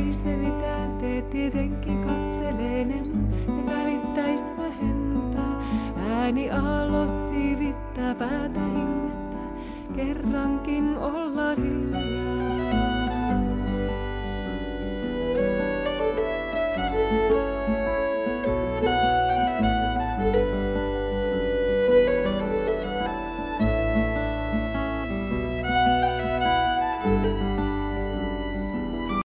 Ei se mitään tee, tietenkin katseleinen, ne välittäis vähempää. Ääni aallot siivittää päätä hingettä, kerrankin ollaan hiljaa.